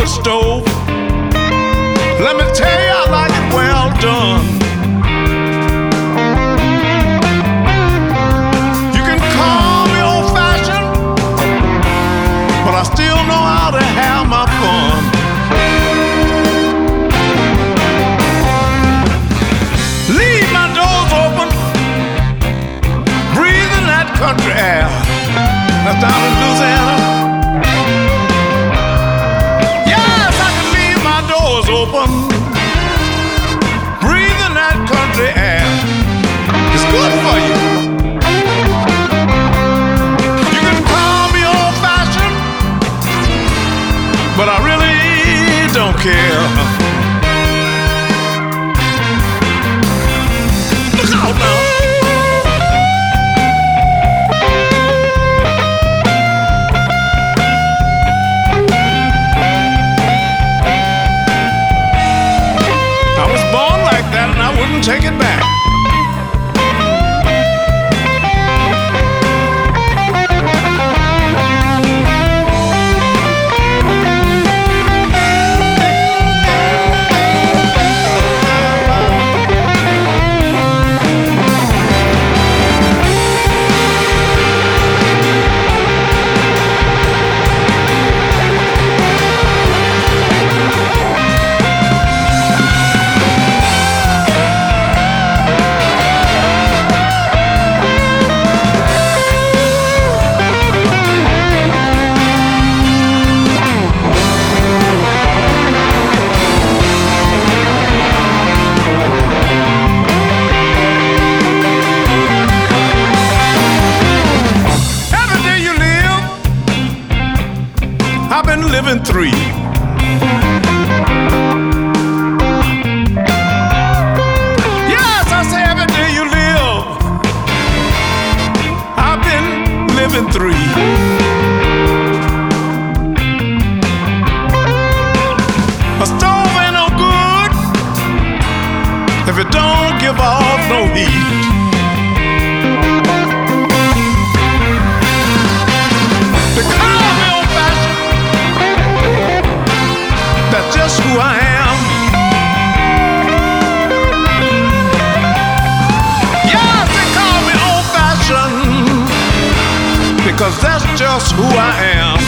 the stove. Let me tell you, I like it well done. You can call me old-fashioned, but I still know how to have my fun. Leave my doors open, breathing that country air. That's down in Louisiana. Yes, I can leave my doors open, breathing that country air. It's good for you. You can call me old-fashioned, but I really don't care. Look out now. Take it back. I've been living three. Yes, I say every day you live, I've been living three. A stove ain't no good if it don't give off no heat. That's just who I am. Yes, they call me old-fashioned because that's just who I am.